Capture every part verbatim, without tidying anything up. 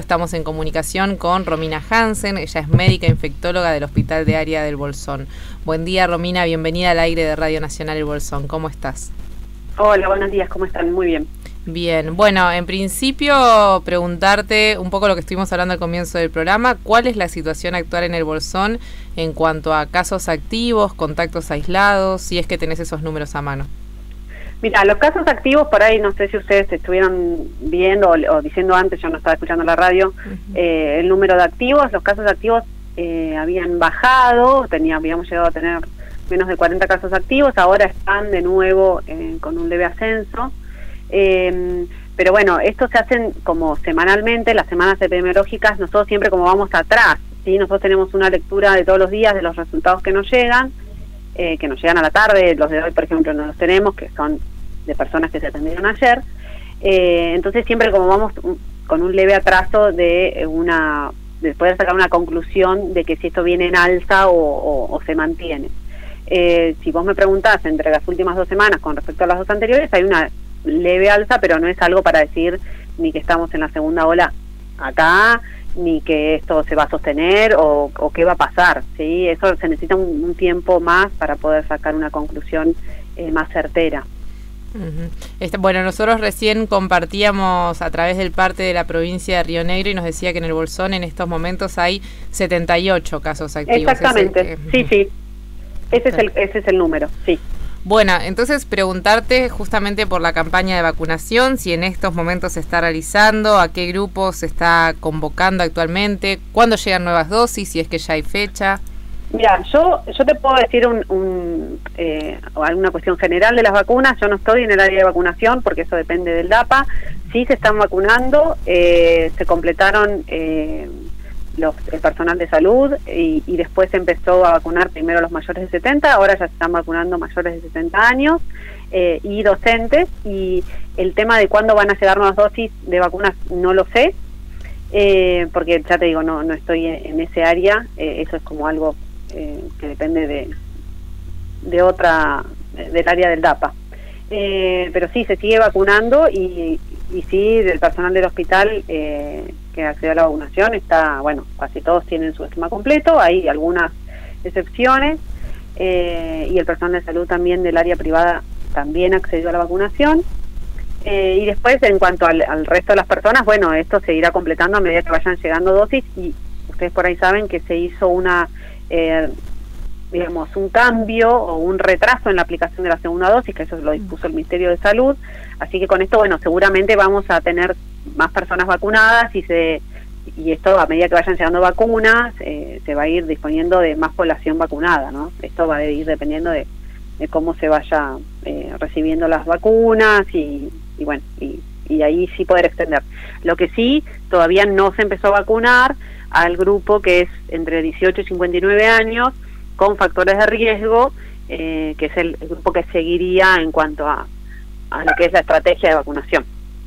estamos en comunicación con Romina Hansen, ella es médica infectóloga del Hospital de Área del Bolsón. Buen día, Romina, bienvenida al aire de Radio Nacional El Bolsón, ¿cómo estás? Hola, buenos días, ¿cómo están? Muy bien. Bien, bueno, en principio preguntarte un poco lo que estuvimos hablando al comienzo del programa, ¿cuál es la situación actual en el Bolsón en cuanto a casos activos, contactos aislados, si es que tenés esos números a mano? Mira, los casos activos, por ahí no sé si ustedes estuvieron viendo o, o diciendo antes, yo no estaba escuchando la radio, uh-huh. eh, el número de activos, los casos activos eh, habían bajado, tenía, habíamos llegado a tener menos de cuarenta casos activos, ahora están de nuevo eh, con un leve ascenso, eh, pero bueno, estos se hacen como semanalmente, las semanas epidemiológicas, nosotros siempre como vamos atrás, ¿sí? Nosotros tenemos una lectura de todos los días de los resultados que nos llegan, Eh, que nos llegan a la tarde, los de hoy por ejemplo no los tenemos, que son de personas que se atendieron ayer, eh, entonces siempre como vamos un, con un leve atraso de una de poder sacar una conclusión de que si esto viene en alza o, o, o se mantiene. Eh, si vos me preguntás entre las últimas dos semanas con respecto a las dos anteriores, hay una leve alza, pero no es algo para decir ni que estamos en la segunda ola acá, ni que esto se va a sostener o, o qué va a pasar, ¿sí? Eso se necesita un, un tiempo más para poder sacar una conclusión eh, más certera. Uh-huh. Este, bueno, nosotros recién compartíamos a través del parte de la provincia de Río Negro y nos decía que en el Bolsón en estos momentos hay setenta y ocho casos activos. Exactamente, es el, sí, sí, ese es, el, ese es el número, sí. Bueno, entonces preguntarte justamente por la campaña de vacunación, si en estos momentos se está realizando, a qué grupos se está convocando actualmente, cuándo llegan nuevas dosis, si es que ya hay fecha. Mira, yo yo te puedo decir un, un, eh, alguna cuestión general de las vacunas. Yo no estoy en el área de vacunación porque eso depende del D A P A. Sí se están vacunando, eh, se completaron eh, los, el personal de salud y, y después se empezó a vacunar primero los mayores de setenta, ahora ya se están vacunando mayores de setenta años eh, y docentes, y el tema de cuándo van a llegar nuevas dosis de vacunas no lo sé, eh, porque ya te digo, no no estoy en, en ese área, eh, eso es como algo eh, que depende de, de otra, del área del D A P A. Eh, pero sí, se sigue vacunando y, y sí, del personal del hospital eh, que accedió a la vacunación está, bueno, casi todos tienen su esquema completo, hay algunas excepciones, eh, y el personal de salud también del área privada también accedió a la vacunación, eh, y después en cuanto al, al resto de las personas, bueno, esto se irá completando a medida que vayan llegando dosis, y ustedes por ahí saben que se hizo una... Eh, digamos, un cambio o un retraso en la aplicación de la segunda dosis, que eso lo dispuso el Ministerio de Salud, así que con esto, bueno, seguramente vamos a tener más personas vacunadas y se y esto a medida que vayan llegando vacunas, eh, se va a ir disponiendo de más población vacunada, ¿no? Esto va a ir dependiendo de, de cómo se vaya eh, recibiendo las vacunas y, y bueno, y, y ahí sí poder extender. Lo que sí, todavía no se empezó a vacunar al grupo que es entre dieciocho y cincuenta y nueve años, con factores de riesgo, eh, que es el, el grupo que seguiría en cuanto a, a lo que es la estrategia de vacunación.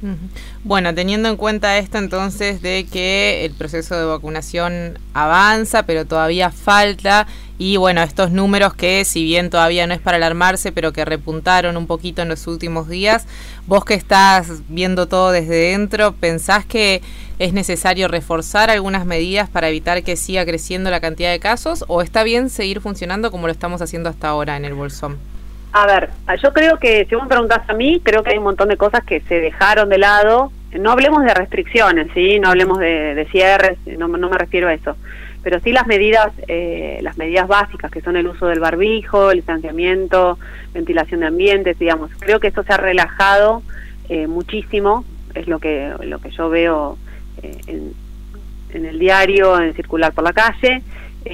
Bueno, teniendo en cuenta esto entonces de que el proceso de vacunación avanza, pero todavía falta, y bueno, estos números que si bien todavía no es para alarmarse, pero que repuntaron un poquito en los últimos días, vos que estás viendo todo desde dentro, ¿pensás que es necesario reforzar algunas medidas para evitar que siga creciendo la cantidad de casos, o está bien seguir funcionando como lo estamos haciendo hasta ahora en el Bolsón? A ver, yo creo que, si vos me preguntás a mí, creo que hay un montón de cosas que se dejaron de lado. No hablemos de restricciones, ¿sí? No hablemos de, de cierres, no, no me refiero a eso. Pero sí las medidas eh, las medidas básicas, que son el uso del barbijo, el distanciamiento, ventilación de ambientes, digamos. Creo que eso se ha relajado eh, muchísimo, es lo que lo que yo veo eh, en, en el diario, en circular por la calle.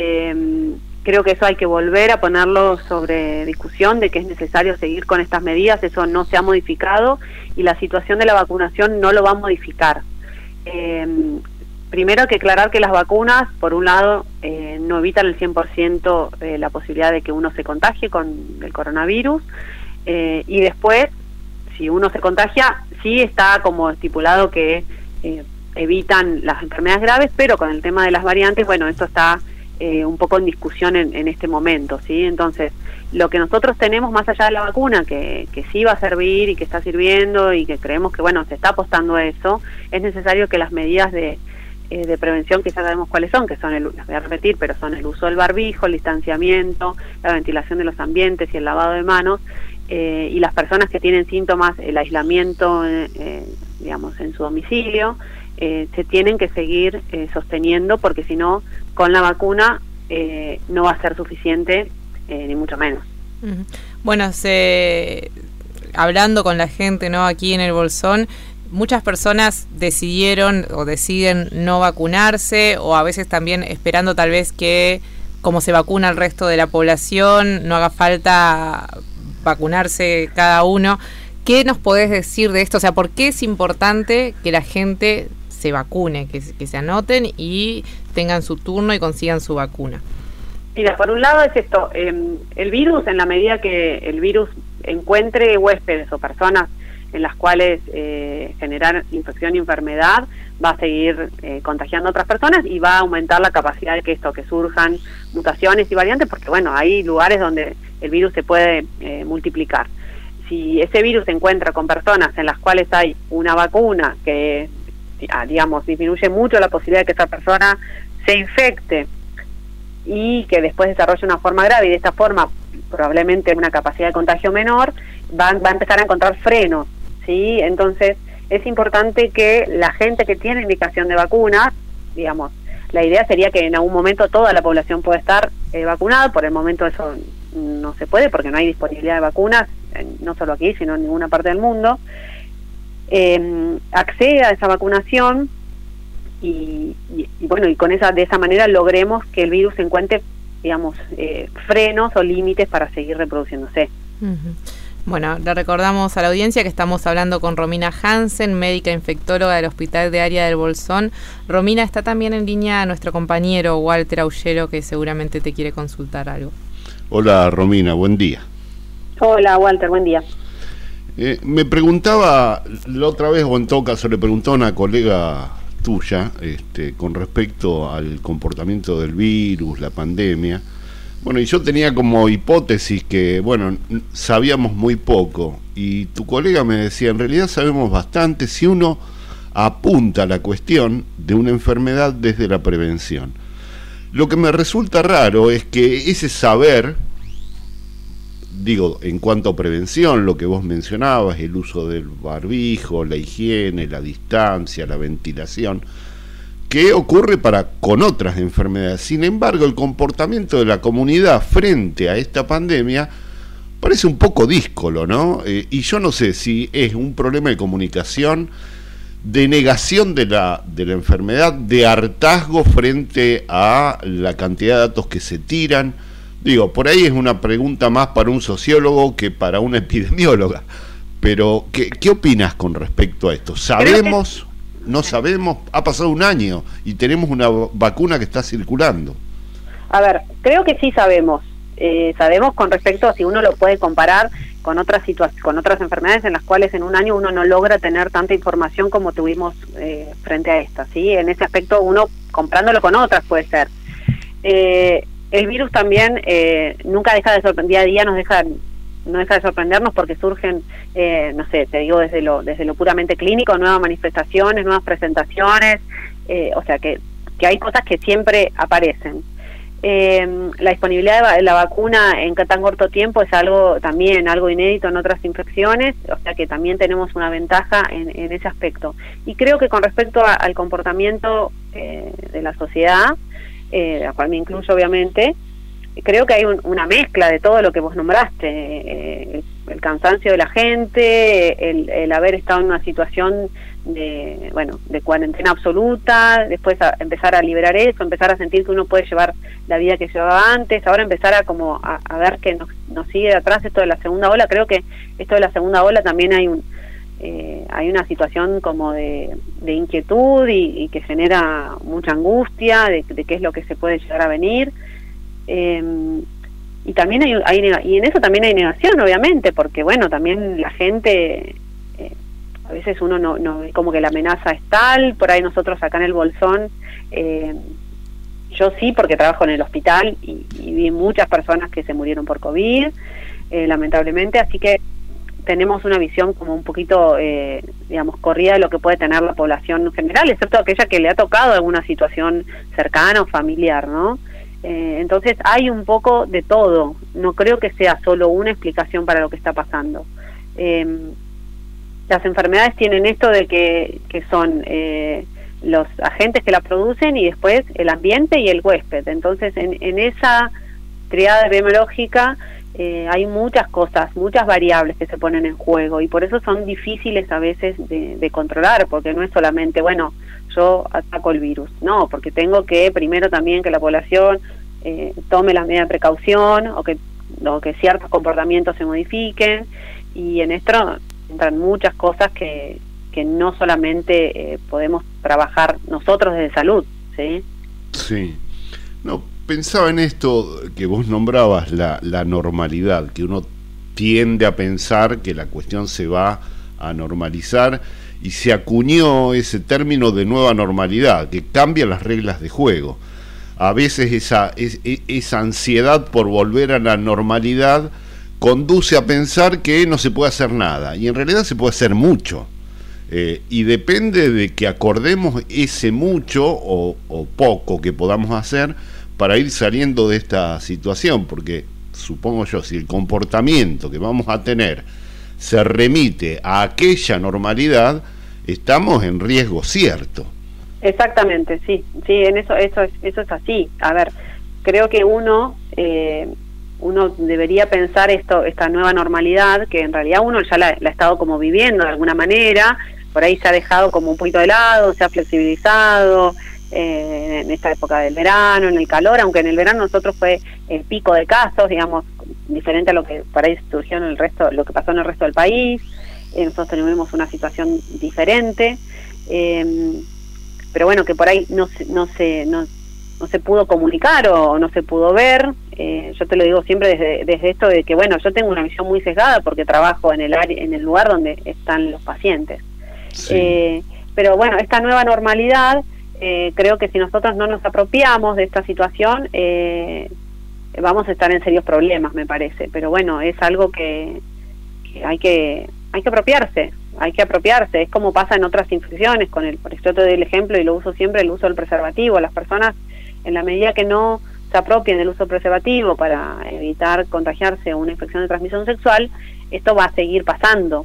Eh, Creo que eso hay que volver a ponerlo sobre discusión, de que es necesario seguir con estas medidas, eso no se ha modificado y la situación de la vacunación no lo va a modificar. Eh, primero hay que aclarar que las vacunas, por un lado, eh, no evitan el cien por ciento eh, la posibilidad de que uno se contagie con el coronavirus, eh, y después, si uno se contagia, sí está como estipulado que eh, evitan las enfermedades graves, pero con el tema de las variantes, bueno, esto está... Eh, un poco en discusión en, en este momento, ¿sí? Entonces, lo que nosotros tenemos más allá de la vacuna, que, que sí va a servir y que está sirviendo y que creemos que, bueno, se está apostando a eso, es necesario que las medidas de eh, de prevención que ya sabemos cuáles son, que son, el, las voy a repetir, pero son el uso del barbijo, el distanciamiento, la ventilación de los ambientes y el lavado de manos, eh, y las personas que tienen síntomas, el aislamiento, eh, eh, digamos, en su domicilio, eh, se tienen que seguir eh, sosteniendo, porque si no, con la vacuna eh, no va a ser suficiente, eh, ni mucho menos. Uh-huh. Bueno, se... hablando con la gente, ¿no?, aquí en el Bolsón, muchas personas decidieron o deciden no vacunarse, o a veces también esperando tal vez que, como se vacuna el resto de la población, no haga falta vacunarse cada uno. ¿Qué nos podés decir de esto? O sea, ¿por qué es importante que la gente se vacune, que, que se anoten y tengan su turno y consigan su vacuna? Mira, por un lado es esto, eh, el virus, en la medida que el virus encuentre huéspedes o personas en las cuales eh, generar infección y enfermedad, va a seguir eh, contagiando a otras personas y va a aumentar la capacidad de que esto, que surjan mutaciones y variantes, porque bueno, hay lugares donde el virus se puede eh, multiplicar. Si ese virus se encuentra con personas en las cuales hay una vacuna que, digamos, disminuye mucho la posibilidad de que esa persona se infecte y que después desarrolle una forma grave, y de esta forma probablemente una capacidad de contagio menor, va, va a empezar a encontrar frenos, ¿sí? Entonces es importante que la gente que tiene indicación de vacuna, digamos, la idea sería que en algún momento toda la población pueda estar eh, vacunada. Por el momento eso no se puede porque no hay disponibilidad de vacunas, eh, no solo aquí, sino en ninguna parte del mundo. Eh, acceda a esa vacunación y, y, y bueno, y con esa de esa manera logremos que el virus encuentre, digamos, eh, frenos o límites para seguir reproduciéndose. Uh-huh. Bueno, le recordamos a la audiencia que estamos hablando con Romina Hansen, médica infectóloga del Hospital de Área del Bolsón. Romina, está también en línea nuestro compañero Walter Aullero, que seguramente te quiere consultar algo. Hola Romina, buen día. Hola Walter, buen día. Eh, me preguntaba la otra vez, o en todo caso le preguntó a una colega tuya, este, con respecto al comportamiento del virus, la pandemia. Bueno, y yo tenía como hipótesis que, bueno, sabíamos muy poco, y tu colega me decía, en realidad sabemos bastante si uno apunta a la cuestión de una enfermedad desde la prevención. Lo que me resulta raro es que ese saber, digo, en cuanto a prevención, lo que vos mencionabas, el uso del barbijo, la higiene, la distancia, la ventilación, ¿qué ocurre para con otras enfermedades? Sin embargo, el comportamiento de la comunidad frente a esta pandemia parece un poco díscolo, ¿no? Eh, y yo no sé si es un problema de comunicación, de negación de la, de la enfermedad, de hartazgo frente a la cantidad de datos que se tiran. Digo, por ahí es una pregunta más para un sociólogo que para una epidemióloga. Pero, ¿qué, qué opinas con respecto a esto? ¿Sabemos? No sabemos, ha pasado un año y tenemos una vacuna que está circulando. A ver, creo que sí sabemos. Eh, sabemos con respecto a si uno lo puede comparar con otras situaciones, con otras enfermedades en las cuales en un año uno no logra tener tanta información como tuvimos eh, frente a esta, ¿sí? En ese aspecto uno, comparándolo con otras, puede ser. Eh, el virus también eh, nunca deja de sorprender, día a día nos deja... no deja de sorprendernos porque surgen, eh, no sé, te digo desde lo desde lo puramente clínico, nuevas manifestaciones, nuevas presentaciones, eh, o sea que, que hay cosas que siempre aparecen. Eh, la disponibilidad de la vacuna en tan corto tiempo es algo también, algo inédito en otras infecciones, o sea que también tenemos una ventaja en, en ese aspecto. Y creo que con respecto a, al comportamiento eh, de la sociedad, eh, a la cual me incluyo obviamente, creo que hay un, una mezcla de todo lo que vos nombraste, eh, el, el cansancio de la gente, el, el haber estado en una situación de, bueno, de cuarentena absoluta, después a empezar a liberar eso, empezar a sentir que uno puede llevar la vida que llevaba antes, ahora empezar a como a, a ver que nos, nos sigue de atrás esto de la segunda ola. Creo que esto de la segunda ola también hay un eh, hay una situación como de, de inquietud y, y que genera mucha angustia de, de qué es lo que se puede llegar a venir. Eh, y también hay, hay y en eso también hay negación, obviamente, porque bueno, también la gente eh, a veces uno no, no ve como que la amenaza es tal. Por ahí nosotros acá en el Bolsón, eh, yo sí, porque trabajo en el hospital y, y vi muchas personas que se murieron por COVID, eh, lamentablemente, así que tenemos una visión como un poquito, eh, digamos, corrida de lo que puede tener la población en general, excepto aquella que le ha tocado alguna situación cercana o familiar, ¿no? Eh, entonces hay un poco de todo, no creo que sea solo una explicación para lo que está pasando. Eh, las enfermedades tienen esto de que, que son eh, los agentes que la producen y después el ambiente y el huésped. Entonces en, en esa triada epidemiológica eh, hay muchas cosas, muchas variables que se ponen en juego y por eso son difíciles a veces de, de controlar, porque no es solamente, bueno, yo ataco el virus, no, porque tengo que primero también que la población eh, tome las medidas de precaución o que, o que ciertos comportamientos se modifiquen, y en esto entran muchas cosas que, que no solamente eh, podemos trabajar nosotros desde salud, ¿sí? Sí. No, pensaba en esto que vos nombrabas, la, la normalidad, que uno tiende a pensar que la cuestión se va a normalizar, y se acuñó ese término de nueva normalidad, que cambia las reglas de juego. A veces esa, es, esa ansiedad por volver a la normalidad conduce a pensar que no se puede hacer nada, y en realidad se puede hacer mucho. Eh, y depende de que acordemos ese mucho o, o poco que podamos hacer para ir saliendo de esta situación, porque supongo yo, si el comportamiento que vamos a tener se remite a aquella normalidad, estamos en riesgo cierto. Exactamente, sí, sí, en eso, eso es, eso es así. A ver, creo que uno, eh, uno debería pensar esto, esta nueva normalidad, que en realidad uno ya la, la ha estado como viviendo de alguna manera. Por ahí se ha dejado como un poquito de lado, se ha flexibilizado eh, en esta época del verano, en el calor, aunque en el verano nosotros fue el pico de casos, digamos, diferente a lo que por ahí surgió en el resto, lo que pasó en el resto del país. Eh, nosotros tenemos una situación diferente, eh, pero bueno, que por ahí no se, no se, no, no se pudo comunicar o no se pudo ver. Eh, yo te lo digo siempre desde, desde esto de que, bueno, yo tengo una visión muy sesgada porque trabajo en el área, en el lugar donde están los pacientes. Sí. Eh, pero bueno, esta nueva normalidad, eh, creo que si nosotros no nos apropiamos de esta situación, eh, vamos a estar en serios problemas, me parece. Pero bueno, es algo que, que hay que hay que apropiarse, hay que apropiarse. Es como pasa en otras infecciones, con el, por eso te doy el ejemplo y lo uso siempre, el uso del preservativo. Las personas, en la medida que no se apropien del uso del preservativo para evitar contagiarse una infección de transmisión sexual, esto va a seguir pasando.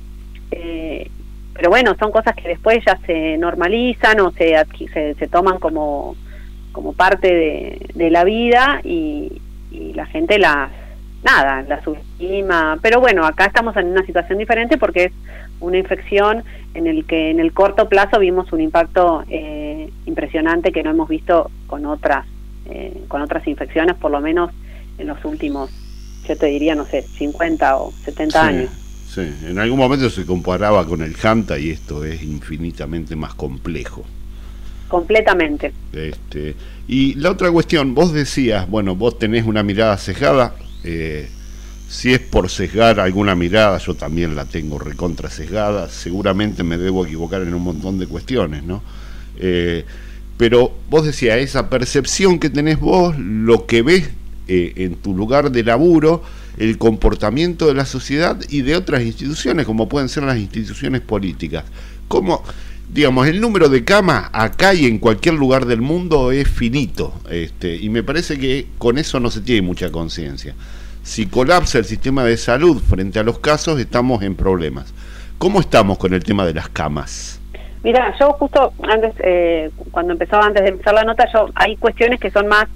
Eh, pero bueno, son cosas que después ya se normalizan o se, se, se toman como, como parte de, de la vida y, y la gente las, nada, las subestima. Pero bueno, acá estamos en una situación diferente porque es una infección en el que en el corto plazo vimos un impacto eh, impresionante que no hemos visto con otras, eh, con otras infecciones, por lo menos en los últimos, yo te diría, no sé, cincuenta o setenta sí. años. Sí, en algún momento se comparaba con el Hanta y esto es infinitamente más complejo. Completamente. Este, y la otra cuestión, vos decías, bueno, vos tenés una mirada sesgada, eh, si es por sesgar alguna mirada, yo también la tengo recontra sesgada, seguramente me debo equivocar en un montón de cuestiones, ¿no? Eh, pero vos decías, esa percepción que tenés vos, lo que ves eh, en tu lugar de laburo, el comportamiento de la sociedad y de otras instituciones, como pueden ser las instituciones políticas. ¿Cómo, digamos, el número de camas acá y en cualquier lugar del mundo es finito, este, y me parece que con eso no se tiene mucha conciencia. Si colapsa el sistema de salud frente a los casos, estamos en problemas. ¿Cómo estamos con el tema de las camas? Mira, yo justo antes, eh, cuando empezaba, antes de empezar la nota, yo hay cuestiones que son más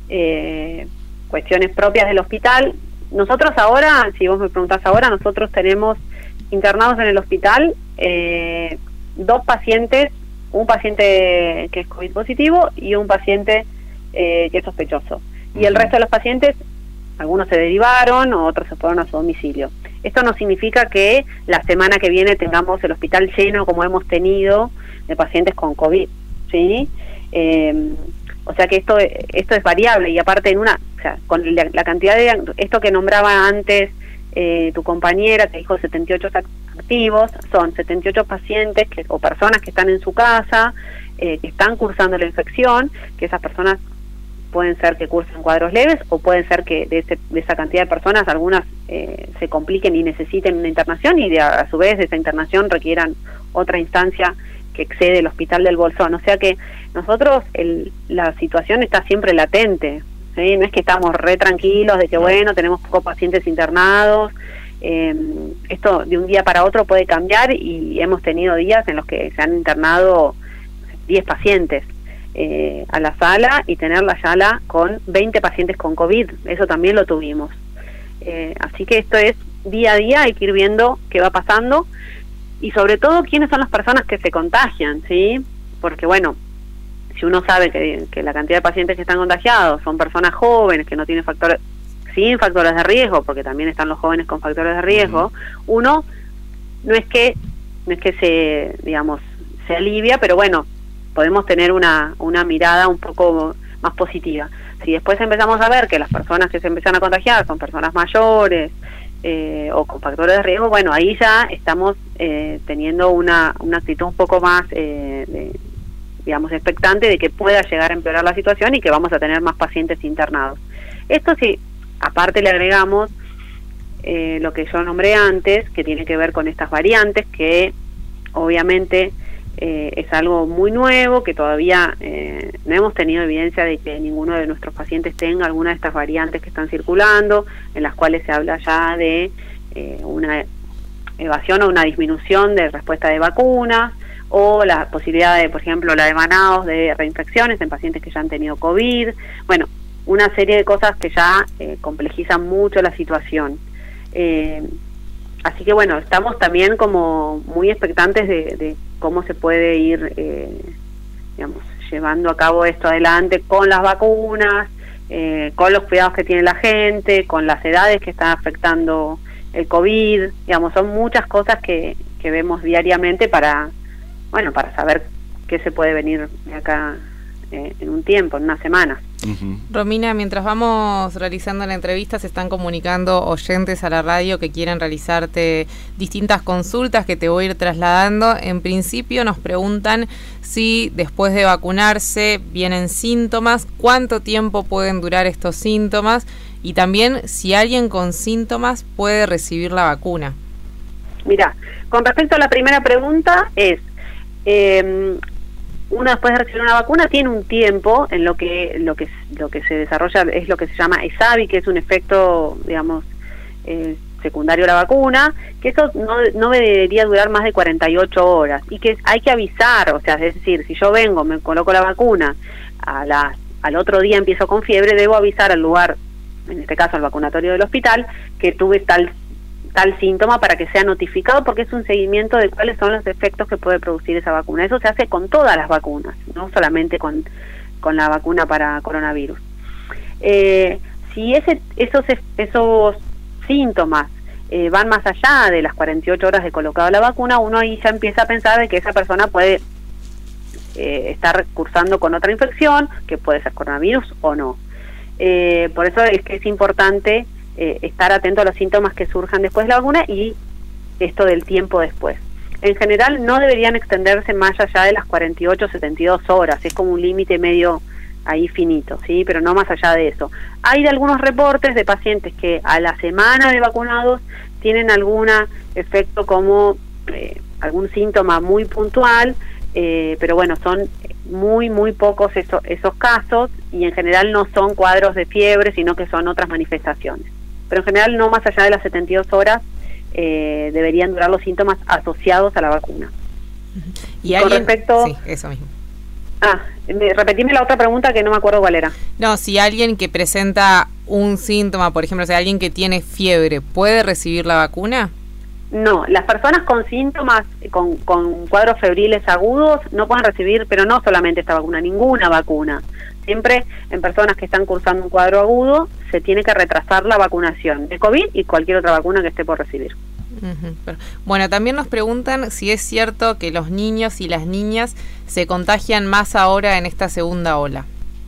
eh, cuestiones propias del hospital. Nosotros ahora, si vos me preguntás ahora, nosotros tenemos internados en el hospital eh, dos pacientes, un paciente que es COVID positivo y un paciente eh, que es sospechoso. Y el resto de los pacientes, algunos se derivaron, otros se fueron a su domicilio. Esto no significa que la semana que viene tengamos el hospital lleno como hemos tenido de pacientes con COVID, ¿sí? Eh, o sea que esto esto es variable y aparte en una, o sea, con la, la cantidad de esto que nombraba antes eh, tu compañera, que dijo setenta y ocho activos, son setenta y ocho pacientes que, o personas que están en su casa, eh, que están cursando la infección, que esas personas pueden ser que cursen cuadros leves o pueden ser que de, ese, de esa cantidad de personas algunas eh, se compliquen y necesiten una internación y de, a su vez de esa internación requieran otra instancia que excede el hospital del Bolsón. O sea que nosotros el, la situación está siempre latente, ¿sí? No es que estamos re tranquilos de que bueno, tenemos pocos pacientes internados. Eh, esto de un día para otro puede cambiar y hemos tenido días en los que se han internado diez pacientes eh, a la sala y tener la sala con veinte pacientes con COVID. Eso también lo tuvimos. Eh, así que esto es día a día, hay que ir viendo qué va pasando y sobre todo quiénes son las personas que se contagian, ¿sí? Porque bueno, si uno sabe que, que la cantidad de pacientes que están contagiados son personas jóvenes que no tienen factores, sin factores de riesgo, porque también están los jóvenes con factores de riesgo, uh-huh. uno no es que no es que se, digamos, se alivia, pero bueno, podemos tener una, una mirada un poco más positiva. Si después empezamos a ver que las personas que se empiezan a contagiar son personas mayores eh, o con factores de riesgo, bueno, ahí ya estamos eh, teniendo una, una actitud un poco más, eh, de, digamos, expectante de que pueda llegar a empeorar la situación y que vamos a tener más pacientes internados. Esto sí, aparte le agregamos eh, lo que yo nombré antes, que tiene que ver con estas variantes, que obviamente eh, es algo muy nuevo, que todavía eh, no hemos tenido evidencia de que ninguno de nuestros pacientes tenga alguna de estas variantes que están circulando, en las cuales se habla ya de eh, una evasión o una disminución de respuesta de vacunas, o la posibilidad de, por ejemplo, la de manados de reinfecciones en pacientes que ya han tenido COVID. Bueno, una serie de cosas que ya eh, complejizan mucho la situación. Eh, así que bueno, estamos también como muy expectantes de, de cómo se puede ir, eh, digamos, llevando a cabo esto adelante con las vacunas, eh, con los cuidados que tiene la gente, con las edades que están afectando el COVID. Digamos, son muchas cosas que, que vemos diariamente para, bueno, para saber qué se puede venir de acá eh, en un tiempo, en unas semanas. Uh-huh. Romina, mientras vamos realizando la entrevista, se están comunicando oyentes a la radio que quieren realizarte distintas consultas que te voy a ir trasladando. En principio nos preguntan si después de vacunarse vienen síntomas, cuánto tiempo pueden durar estos síntomas y también si alguien con síntomas puede recibir la vacuna. Mira, con respecto a la primera pregunta es... Eh, uno después de recibir una vacuna tiene un tiempo en lo que lo que lo que se desarrolla es lo que se llama ESAVI, que es un efecto, digamos, eh, secundario a la vacuna, que eso no, no debería durar más de cuarenta y ocho horas y que hay que avisar, o sea, es decir, si yo vengo, me coloco la vacuna, a las, al otro día empiezo con fiebre, debo avisar al lugar, en este caso al vacunatorio del hospital, que tuve tal tal síntoma para que sea notificado, porque es un seguimiento de cuáles son los efectos que puede producir esa vacuna. Eso se hace con todas las vacunas, no solamente con, con la vacuna para coronavirus. Eh, si ese, esos, esos síntomas eh, van más allá de las cuarenta y ocho horas de colocado la vacuna, uno ahí ya empieza a pensar de que esa persona puede eh, estar cursando con otra infección, que puede ser coronavirus o no. Eh, por eso es que es importante Eh, estar atento a los síntomas que surjan después de la vacuna y esto del tiempo después. En general no deberían extenderse más allá de las cuarenta y ocho, setenta y dos horas, es como un límite medio ahí finito, ¿sí? Pero no más allá de eso. Hay de algunos reportes de pacientes que a la semana de vacunados tienen algún efecto como eh, algún síntoma muy puntual, eh, pero bueno, son muy muy pocos eso, esos casos y en general no son cuadros de fiebre, sino que son otras manifestaciones. Pero en general no más allá de las setenta y dos horas eh, deberían durar los síntomas asociados a la vacuna. Y, y alguien, con respecto... Sí, eso mismo. Ah, repetime la otra pregunta que no me acuerdo cuál era. No, si alguien que presenta un síntoma, por ejemplo, o sea, alguien que tiene fiebre, ¿puede recibir la vacuna? No, las personas con síntomas, con, con cuadros febriles agudos, no pueden recibir, pero no solamente esta vacuna, ninguna vacuna. Siempre en personas que están cursando un cuadro agudo, se tiene que retrasar la vacunación de COVID y cualquier otra vacuna que esté por recibir. Uh-huh. Bueno, también nos preguntan si es cierto que los niños y las niñas se contagian más ahora en esta segunda ola.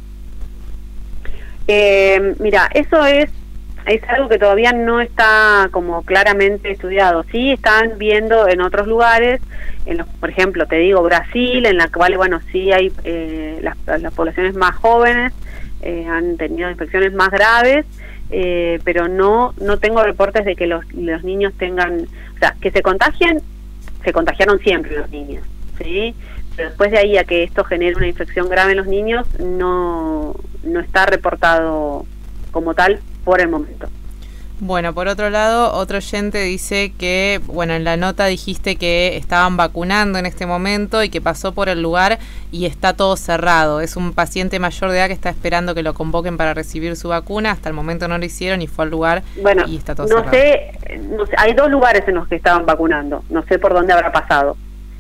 Eh, mira, eso es es algo que todavía no está como claramente estudiado. Sí están viendo en otros lugares, en los, por ejemplo, te digo Brasil, en la cual, bueno, sí hay eh, las, las poblaciones más jóvenes eh, han tenido infecciones más graves, eh, pero no no tengo reportes de que los, los niños tengan, o sea, que se contagien, se contagiaron siempre los niños, ¿sí? Pero después de ahí a que esto genere una infección grave en los niños, no, no está reportado como tal por el momento. Bueno, por otro lado, otro oyente dice que, bueno, en la nota dijiste que estaban vacunando en este momento y que pasó por el lugar y está todo cerrado. Es un paciente mayor de edad que está esperando que lo convoquen para recibir su vacuna. Hasta el momento no lo hicieron y fue al lugar bueno, y está todo no cerrado. Sé, no sé, hay dos lugares en los que estaban vacunando. No sé por dónde habrá pasado.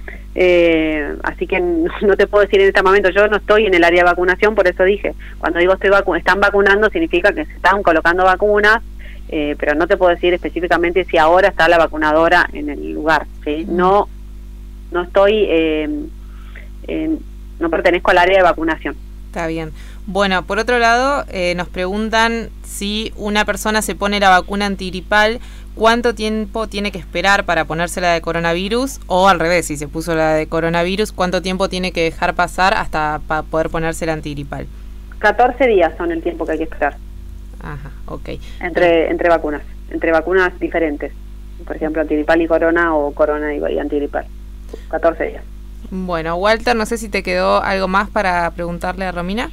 Eh, así que no, no te puedo decir en este momento. Yo no estoy en el área de vacunación, por eso dije, cuando digo estoy vacu están vacunando significa que se están colocando vacunas. Eh, pero no te puedo decir específicamente si ahora está la vacunadora en el lugar, ¿sí? No, no estoy, eh, eh, no pertenezco al área de vacunación. Está bien. Bueno, por otro lado, eh, nos preguntan si una persona se pone la vacuna antigripal, ¿cuánto tiempo tiene que esperar para ponerse la de coronavirus? O al revés, si se puso la de coronavirus, ¿cuánto tiempo tiene que dejar pasar hasta para poder ponerse la antigripal? catorce días son el tiempo que hay que esperar. Ajá, ok. Entre, entre vacunas, entre vacunas diferentes. Por ejemplo, antigripal y corona o corona y antigripal. catorce días. Bueno, Walter, no sé si te quedó algo más para preguntarle a Romina.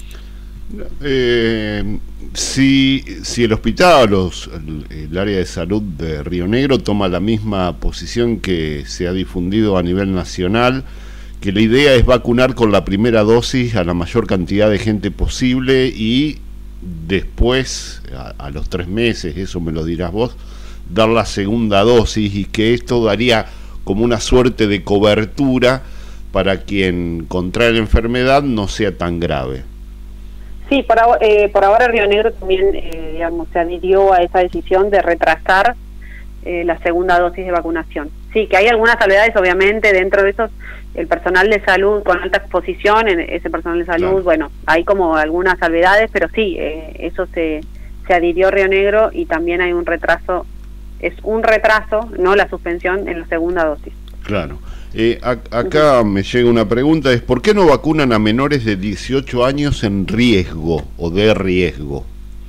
Eh, si, si el hospital, los, el, el área de salud de Río Negro toma la misma posición que se ha difundido a nivel nacional, que la idea es vacunar con la primera dosis a la mayor cantidad de gente posible y después, a, a los tres meses, eso me lo dirás vos, dar la segunda dosis y que esto daría como una suerte de cobertura para quien contrae la enfermedad no sea tan grave. Sí, por, eh, por ahora Río Negro también eh, digamos, se adhirió a esa decisión de retrasar eh, la segunda dosis de vacunación. Sí, que hay algunas salvedades, obviamente, dentro de esos, el personal de salud con alta exposición, en ese personal de salud, claro. Bueno, hay como algunas salvedades, pero sí, eh, eso se, se adhirió Río Negro y también hay un retraso, es un retraso, no la suspensión en la segunda dosis. Claro. Eh, a, acá uh-huh. me llega una pregunta, es ¿por qué no vacunan a menores de dieciocho años en riesgo o de riesgo?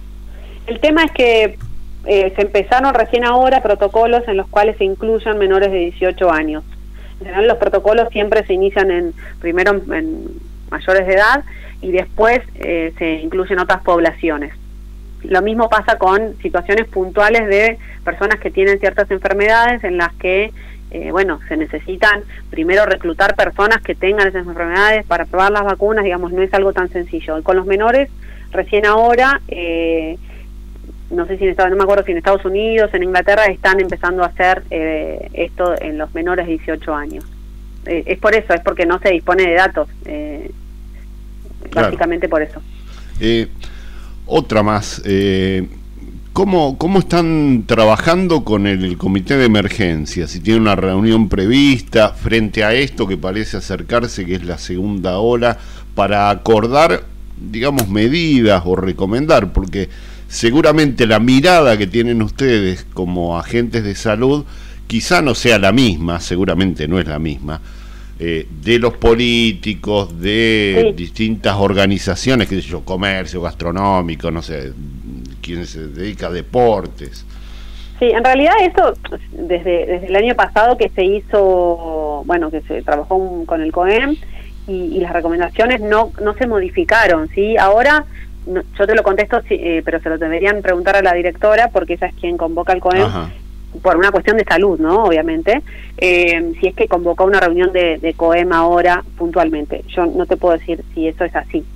El tema es que eh, se empezaron recién ahora protocolos en los cuales se incluyan menores de dieciocho años. En general los protocolos siempre se inician en primero en, en mayores de edad y después eh, se incluyen otras poblaciones. Lo mismo pasa con situaciones puntuales de personas que tienen ciertas enfermedades en las que Eh, bueno, se necesitan primero reclutar personas que tengan esas enfermedades para probar las vacunas, digamos, no es algo tan sencillo. Y con los menores, recién ahora, eh, no sé si en Estados, no me acuerdo si en Estados Unidos, en Inglaterra, están empezando a hacer eh, esto en los menores de dieciocho años. Eh, es por eso, es porque no se dispone de datos, eh, claro. Básicamente por eso. Eh, otra más, eh... ¿Cómo, ¿Cómo están trabajando con el comité de emergencia? Si tienen una reunión prevista frente a esto que parece acercarse, que es la segunda ola, para acordar, digamos, medidas o recomendar, porque seguramente la mirada que tienen ustedes como agentes de salud quizá no sea la misma, seguramente no es la misma, eh, de los políticos, de sí. distintas organizaciones, qué sé yo, comercio, gastronómico, no sé, quien se dedica a deportes. Sí, en realidad eso desde desde el año pasado que se hizo, bueno, que se trabajó un, con el COEM y, y las recomendaciones no no se modificaron, ¿sí? Ahora no, yo te lo contesto, sí, eh, pero se lo deberían preguntar a la directora porque ella es quien convoca al COEM. Ajá. Por una cuestión de salud, ¿no? Obviamente, eh, si es que convocó una reunión de, de COEM ahora puntualmente. Yo no te puedo decir si eso es así.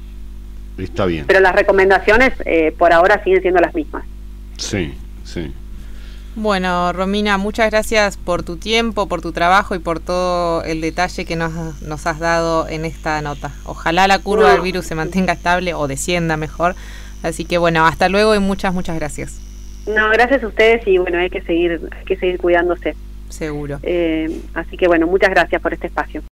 Está bien. Pero las recomendaciones eh, por ahora siguen siendo las mismas. Sí, sí. Bueno, Romina, muchas gracias por tu tiempo, por tu trabajo y por todo el detalle que nos, nos has dado en esta nota. Ojalá la curva no. del virus se mantenga estable o descienda mejor. Así que bueno, hasta luego y muchas, muchas gracias. No, gracias a ustedes y bueno, hay que seguir, hay que seguir cuidándose. Seguro. Eh, así que bueno, muchas gracias por este espacio.